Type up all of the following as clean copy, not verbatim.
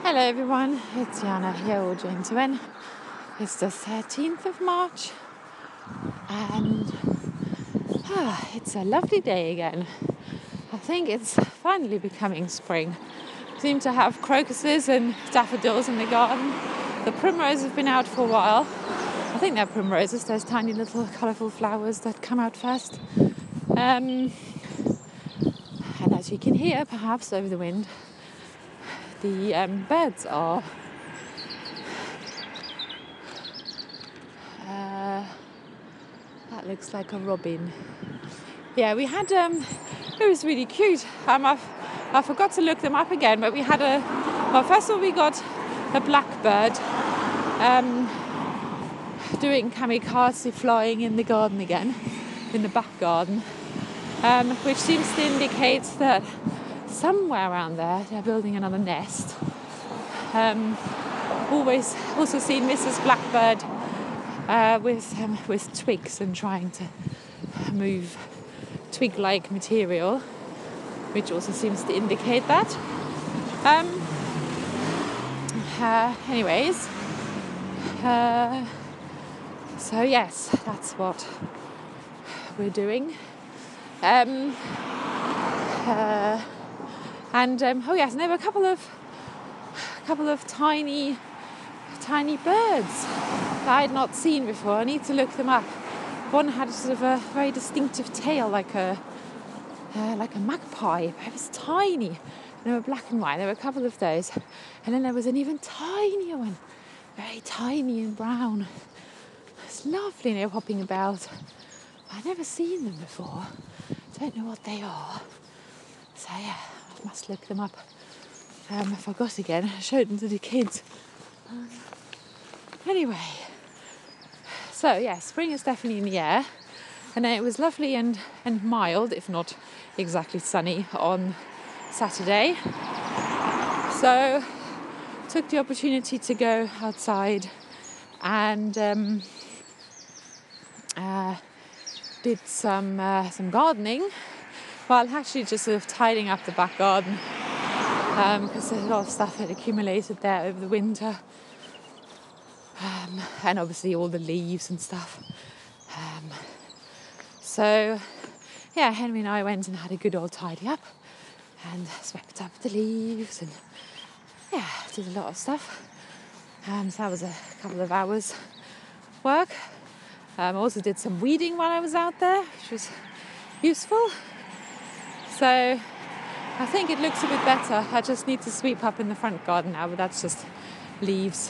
Hello everyone, it's Jana here, or gentlemen. It's the 13th of March and it's a lovely day again. I think it's finally becoming spring. We seem to have crocuses and daffodils in the garden. The primroses have been out for a while. I think they're primroses, those tiny little colourful flowers that come out first. And as you can hear, perhaps over the wind, the birds are that looks like a robin. Yeah, we had it was really cute. I forgot to look them up again, but we had first of all we got a blackbird doing kamikaze flying in the garden again, in the back garden, which seems to indicate that somewhere around there they're building another nest. Always also seen Mrs. Blackbird with twigs and trying to move twig-like material, which also seems to indicate that. So yes, that's what we're doing. And yes, and there were a couple of tiny birds that I had not seen before. I need to look them up. One had sort of a very distinctive tail, like a magpie. It was tiny. And they were black and white. There were a couple of those, and then there was an even tinier one, very tiny and brown. It's lovely, and they were hopping about. I'd never seen them before. Don't know what they are. So yeah, I must look them up. I forgot again. I showed them to the kids. Anyway, so yeah, spring is definitely in the air, and it was lovely and mild, if not exactly sunny, on Saturday. So took the opportunity to go outside and did some gardening, while actually just sort of tidying up the back garden, because there's a lot of stuff that accumulated there over the winter, and obviously all the leaves and stuff. So yeah, Henry and I went and had a good old tidy up and swept up the leaves and yeah, did a lot of stuff. So that was a couple of hours work. I also did some weeding while I was out there, which was useful. So I think it looks a bit better. I just need to sweep up in the front garden now, but that's just leaves.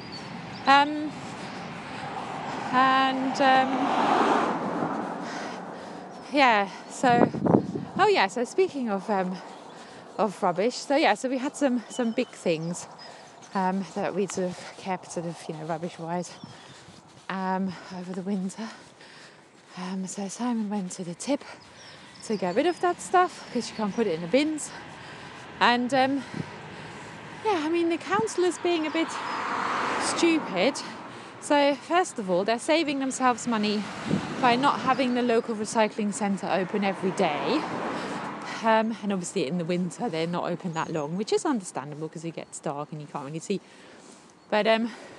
So speaking of rubbish, so we had some big things that we sort of kept rubbish wise over the winter. So Simon went to the tip to get rid of that stuff because you can't put it in the bins. And the council is being a bit stupid. So first of all, they're saving themselves money by not having the local recycling centre open every day. And obviously in the winter they're not open that long, which is understandable because it gets dark and you can't really see. But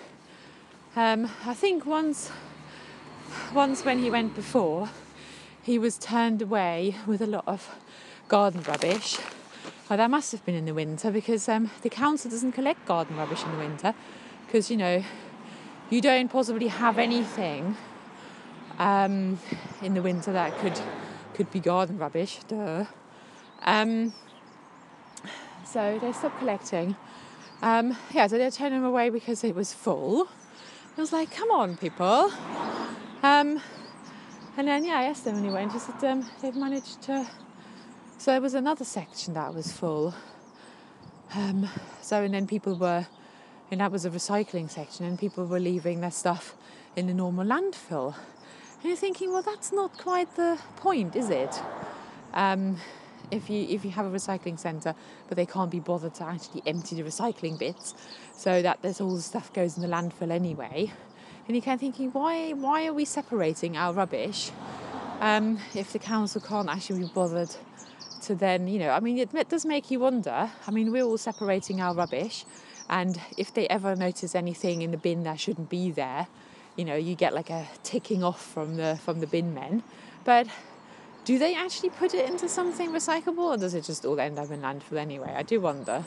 I think once when he went before, he was turned away with a lot of garden rubbish. Well, that must have been in the winter because the council doesn't collect garden rubbish in the winter because, you don't possibly have anything in the winter that could be garden rubbish. Duh. So they stopped collecting. So they turned him away because it was full. I was like, come on, people. And then, I asked them when he went, he said they've managed to... So there was another section that was full. And then people were... And that was a recycling section, and people were leaving their stuff in the normal landfill. And you're thinking, well, that's not quite the point, is it? If you have a recycling centre, but they can't be bothered to actually empty the recycling bits, so that there's all the stuff goes in the landfill anyway. And you're kind of thinking, why are we separating our rubbish if the council can't actually be bothered to then, it does make you wonder. We're all separating our rubbish. And if they ever notice anything in the bin that shouldn't be there, you get like a ticking off from the bin men. But do they actually put it into something recyclable, or does it just all end up in landfill anyway? I do wonder.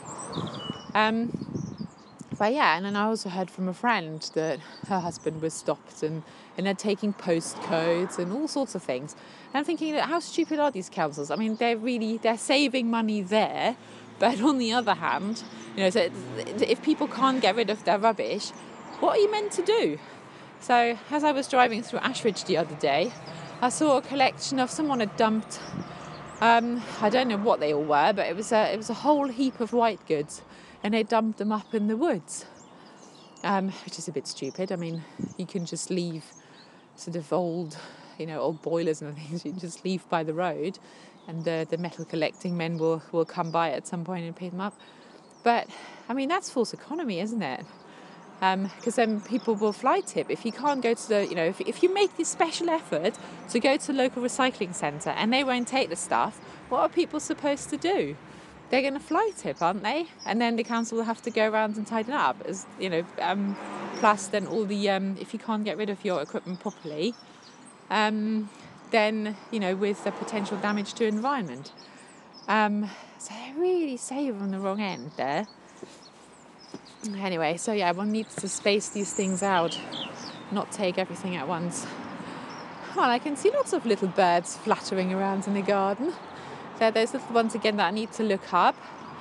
But yeah, and then I also heard from a friend that her husband was stopped and they're taking postcodes and all sorts of things. And I'm thinking, that how stupid are these councils? I mean, they're saving money there, but on the other hand, so if people can't get rid of their rubbish, what are you meant to do? So as I was driving through Ashridge the other day, I saw a collection of someone had dumped. I don't know what they all were, but it was a whole heap of white goods, and they dumped them up in the woods, which is a bit stupid. I mean, you can just leave sort of old boilers and things. You can just leave by the road, and the metal collecting men will come by at some point and pick them up. But I mean, that's false economy, isn't it? Because then people will fly tip. If you can't go to the, if you make this special effort to go to the local recycling centre and they won't take the stuff, what are people supposed to do? They're going to fly tip, aren't they? And then the council will have to go around and tighten up. As plus then all the if you can't get rid of your equipment properly, then with the potential damage to environment. So they really save on the wrong end there. Anyway, so yeah, one needs to space these things out, not take everything at once. Well, I can see lots of little birds fluttering around in the garden. They're those little ones again that I need to look up.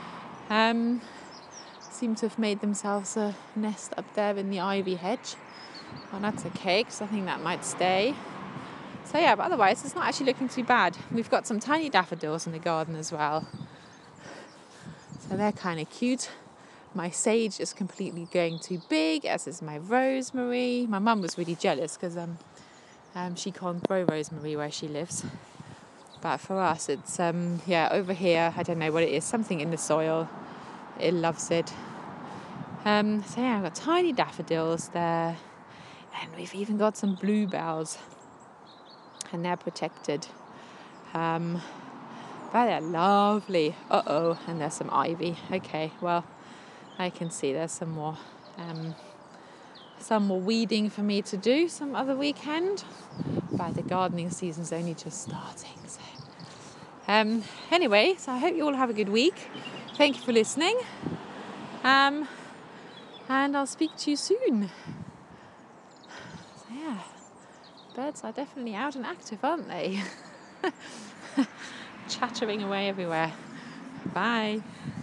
Seem to have made themselves a nest up there in the ivy hedge. Well, that's okay, because I think that might stay. So yeah, but otherwise it's not actually looking too bad. We've got some tiny daffodils in the garden as well. So they're kind of cute. My sage is completely going too big, as is my rosemary. My mum was really jealous because she can't grow rosemary where she lives. But for us, it's, over here, I don't know what it is, something in the soil. It loves it. So yeah, I've got tiny daffodils there. And we've even got some bluebells. And they're protected. But they're lovely. And there's some ivy. Okay, well, I can see there's some more weeding for me to do some other weekend. But the gardening season's only just starting. So anyway, so I hope you all have a good week. Thank you for listening. And I'll speak to you soon. So yeah, birds are definitely out and active, aren't they? Chattering away everywhere. Bye.